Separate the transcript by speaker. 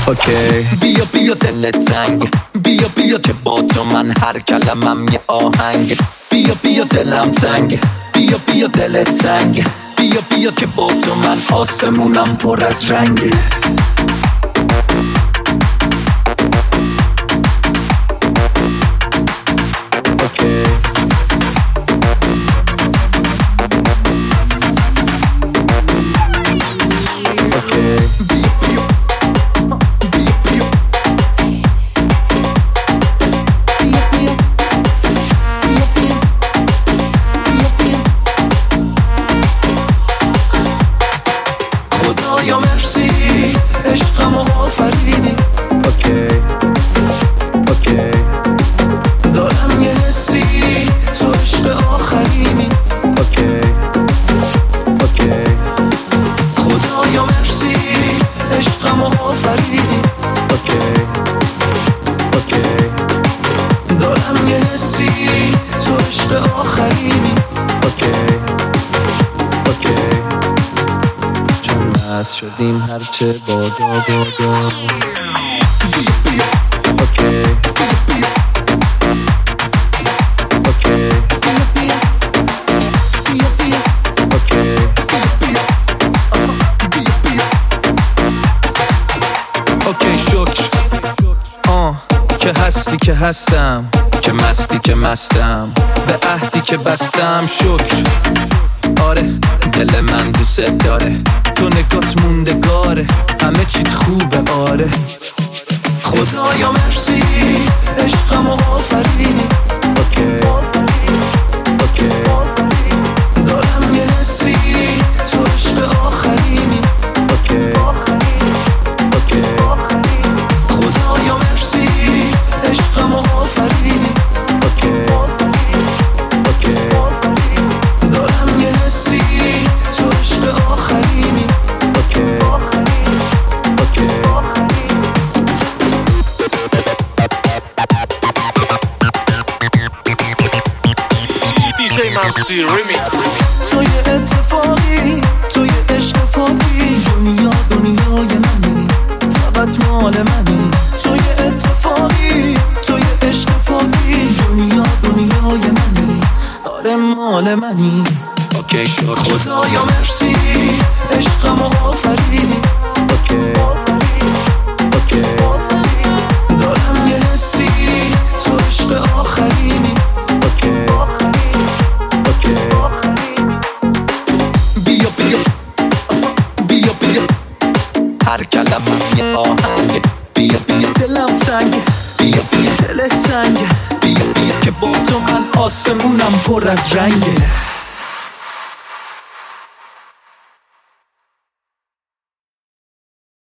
Speaker 1: اوکی. بیا بیا دل تنگ، بیا بیا که با تو من هر کلمم یه آهنگ. بیا بیا دلم تنگ، بیا بیا دل تنگ، بیا بیا که با تو من آسمونم پر از رنگ. خدایا مرسی عشقمو آفریدی. اوکی دارم یه حسی تو عشق آخرینی. اوکی خدایا مرسی عشقمو آفریدی. اوکی دارم یه حسی تو عشق آخرینی. از شدیم هرچه بادا بادا. اوکی شکر که هستی که هستم، که مستی که مستم، به عهدی که بستم شکر. آره دل من دوست داره، تو نگات موندگاره، همه چیت خوبه. آره خدایا مرسی عشقمو آفریدی. اوکی دارم یه حسی تو عشق آخرینی. اوکی خدایا مرسی عشقمو آفریدی. اوکی دارم یه حسی تو عشق آخرینی.
Speaker 2: DJ Mansi Remix.
Speaker 1: تو یه اتفاقی، تو یه عشق پاکی، دنیا دنیای منی، فقط مال منی. تو یه اتفاقی، تو یه عشق پاکی، دنیا دنیای منی، آره مال منی. اوکی شد خدایا مرسی عشقمو آفریدی. اوکی دارم یه حسی تو عشق آخرینی. بیا بیا بیا بیا هر کلمم یه آهنگ. بیا بیا دلم تنگ، بیا بیا دل تنگ، بیا بیا که با تو من آسمونم پر از رنگه.